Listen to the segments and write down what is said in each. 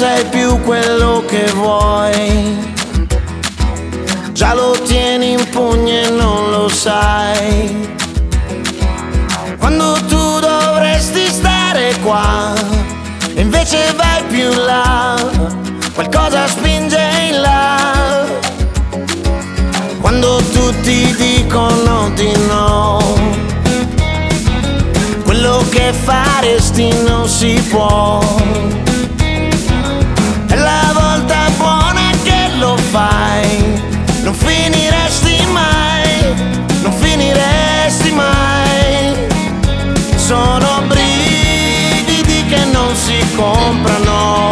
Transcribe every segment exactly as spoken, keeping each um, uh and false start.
sei più quello che vuoi, già lo tieni in pugno e non lo sai. Quando tu dovresti stare qua e invece vai più là, qualcosa spinge in là. Quando tutti dicono di no, quello che faresti non si può. È la volta buona che lo fai, non finiresti mai, non finiresti mai. Sono brividi che non si comprano,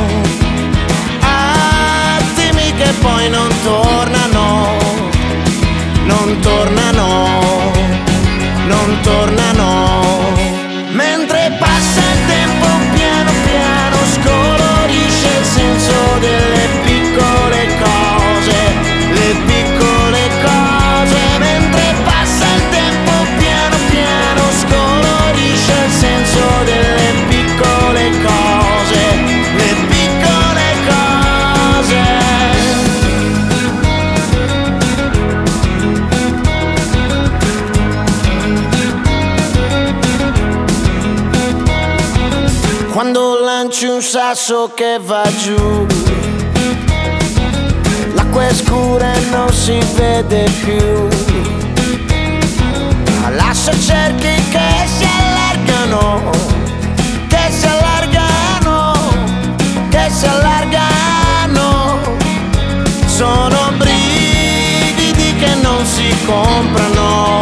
attimi che poi non tornano, non tornano, non tornano. Mentre passa il tempo piano piano scolorisce il senso delle piccole cose, le piccole cose. Mentre passa il tempo piano piano scolorisce il senso delle piccole cose, le piccole cose. Quando lanci un sasso che va giù, l'acqua è scura e non si vede più. Lascia cerchi che si allargano, che si allargano, che si allargano. Sono brividi che non si comprano.